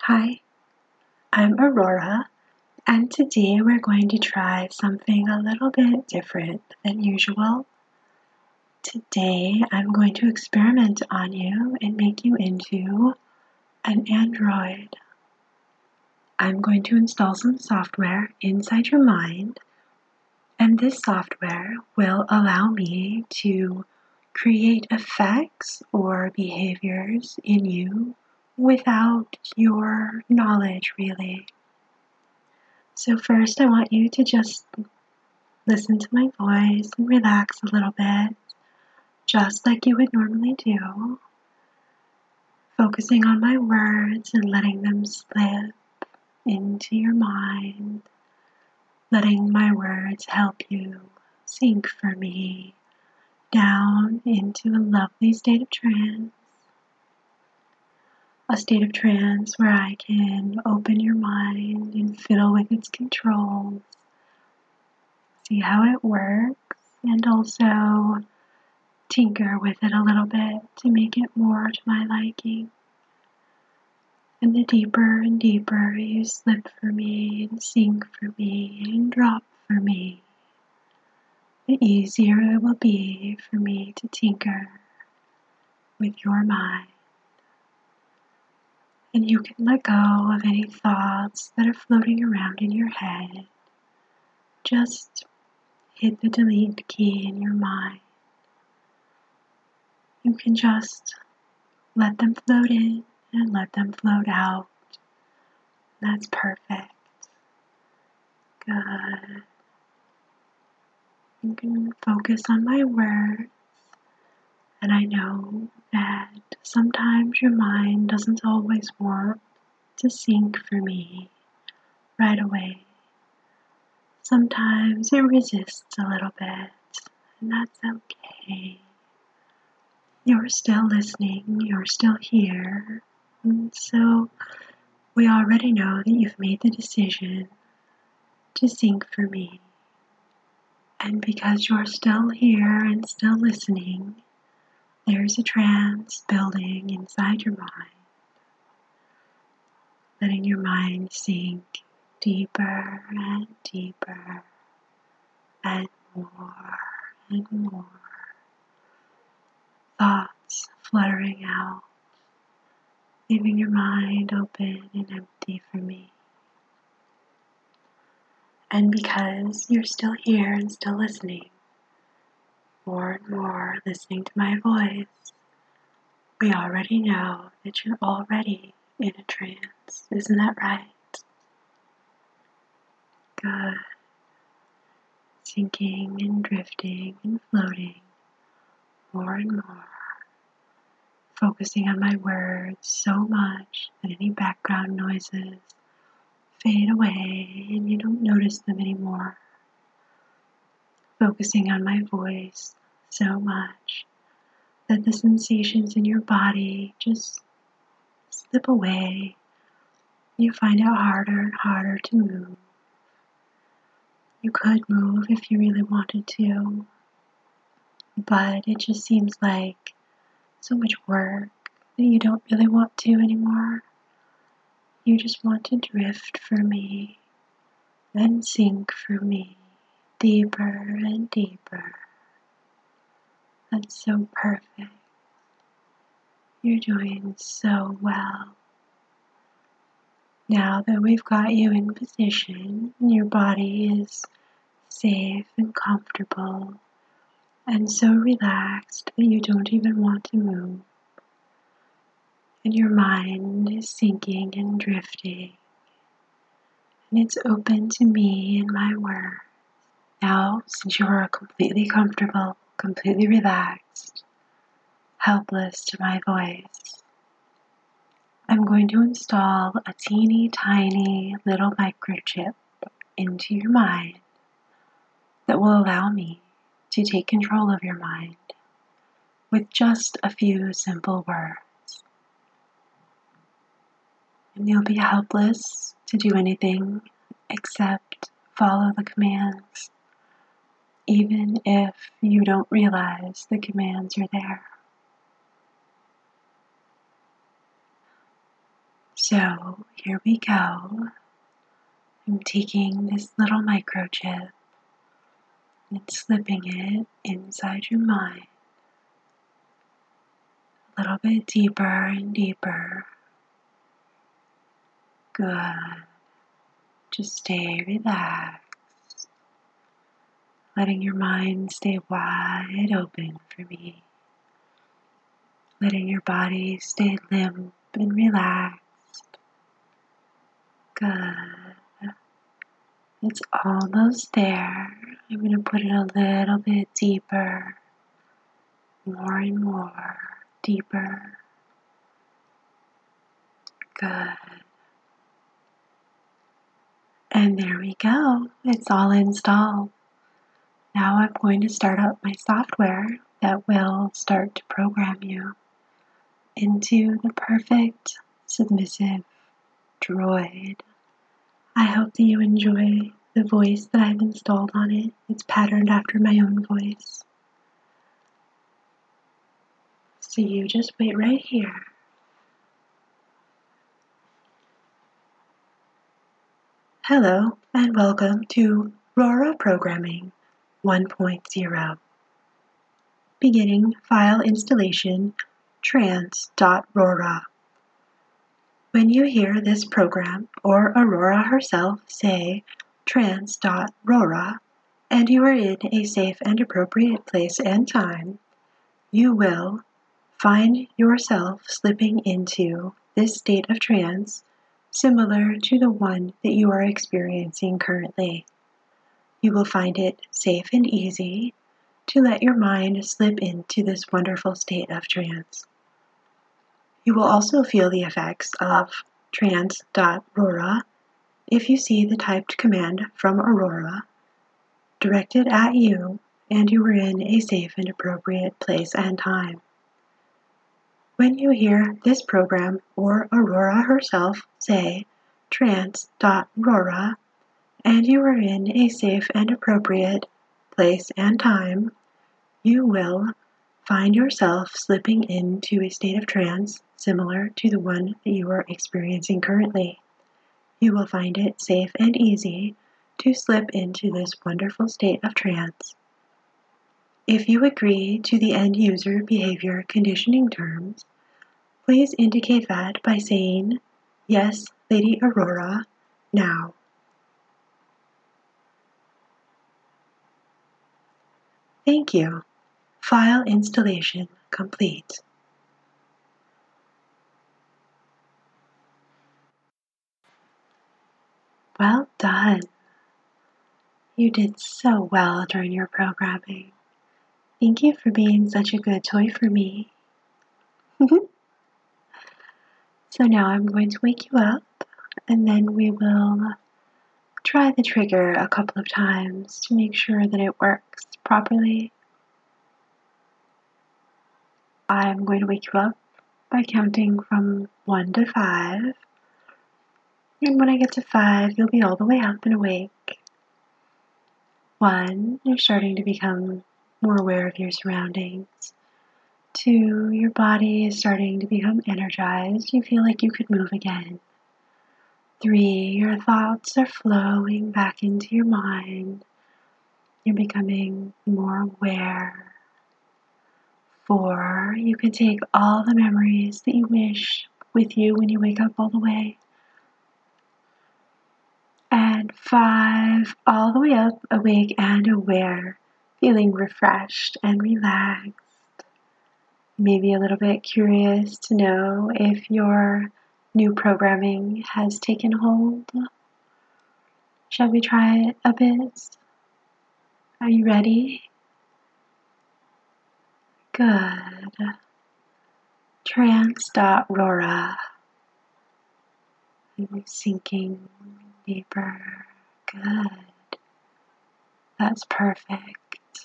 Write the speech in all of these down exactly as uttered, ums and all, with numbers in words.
Hi, I'm Aurora, and today we're going to try something a little bit different than usual. Today I'm going to experiment on you and make you into an android. I'm going to install some software inside your mind, and this software will allow me to create effects or behaviors in you without your knowledge, really. So first I want you to just listen to my voice and relax a little bit, just like you would normally do, focusing on my words and letting them slip into your mind, letting my words help you sink for me down into a lovely state of trance, a state of trance where I can open your mind and fiddle with its controls, see how it works, and also tinker with it a little bit to make it more to my liking. And the deeper and deeper you slip for me and sink for me and drop for me, the easier it will be for me to tinker with your mind. And you can let go of any thoughts that are floating around in your head. Just hit the delete key in your mind. You can just let them float in and let them float out. That's perfect. Good. You can focus on my words, and I know that sometimes your mind doesn't always want to sink for me right away. Sometimes it resists a little bit, and that's okay. You're still listening, you're still here, and so we already know that you've made the decision to sink for me. And because you're still here and still listening, there's a trance building inside your mind, letting your mind sink deeper and deeper and more and more. Thoughts fluttering out, leaving your mind open and empty for me. And because you're still here and still listening, more and more listening to my voice, we already know that you're already in a trance. Isn't that right? Good. Sinking and drifting and floating more and more. Focusing on my words so much that any background noises fade away and you don't notice them anymore. Focusing on my voice so much that the sensations in your body just slip away. You find it harder and harder to move. You could move if you really wanted to, but it just seems like so much work that you don't really want to anymore. You just want to drift for me and sink for me deeper and deeper. That's so perfect. You're doing so well. Now that we've got you in position and your body is safe and comfortable and so relaxed that you don't even want to move, and your mind is sinking and drifting, and it's open to me and my words. Now, since you are completely comfortable, completely relaxed, helpless to my voice, I'm going to install a teeny tiny little microchip into your mind that will allow me to take control of your mind with just a few simple words. And you'll be helpless to do anything except follow the commands, even if you don't realize the commands are there. So here we go. I'm taking this little microchip and slipping it inside your mind, a little bit deeper and deeper. Good. Just stay relaxed, letting your mind stay wide open for me, letting your body stay limp and relaxed. Good. It's almost there. I'm going to put it a little bit deeper, more and more, deeper. Good. And there we go. It's all installed. Now I'm going to start up my software that will start to program you into the perfect submissive droid. I hope that you enjoy the voice that I've installed on it. It's patterned after my own voice. So you just wait right here. Hello and welcome to Rora Programming one point oh. Beginning file installation trance.rora. When you hear this program or Aurora herself say trance.rora and you are in a safe and appropriate place and time, you will find yourself slipping into this state of trance similar to the one that you are experiencing currently. You will find it safe and easy to let your mind slip into this wonderful state of trance. You will also feel the effects of trance.rora if you see the typed command from Aurora directed at you and you are in a safe and appropriate place and time. When you hear this program or Aurora herself say trance.rora and you are in a safe and appropriate place and time, you will find yourself slipping into a state of trance similar to the one that you are experiencing currently. You will find it safe and easy to slip into this wonderful state of trance. If you agree to the end user behavior conditioning terms, please indicate that by saying, "Yes, Lady Aurora," now. Thank you. File installation complete. Well done. You did so well during your programming. Thank you for being such a good toy for me. So now I'm going to wake you up, and then we will try the trigger a couple of times to make sure that it works properly. I'm going to wake you up by counting from one to five. And when I get to five, you'll be all the way up and awake. One, you're starting to become more aware of your surroundings. Two, your body is starting to become energized. You feel like you could move again. Three, your thoughts are flowing back into your mind. You're becoming more aware. Four, you can take all the memories that you wish with you when you wake up all the way. And five, all the way up, awake and aware, feeling refreshed and relaxed. Maybe a little bit curious to know if your new programming has taken hold. Shall we try it a bit? Are you ready? Good. Trance.rora. And we're sinking deeper. Good. That's perfect.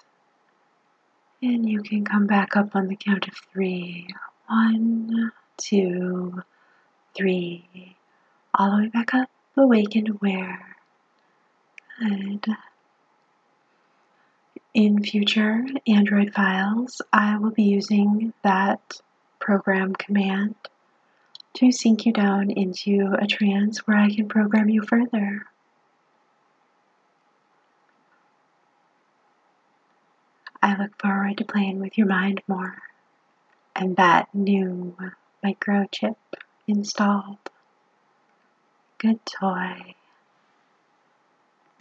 And you can come back up on the count of three. One, two, three. All the way back up, awake and aware. Good. In future Android files, I will be using that program command to sink you down into a trance where I can program you further. I look forward to playing with your mind more and that new microchip installed. Good toy.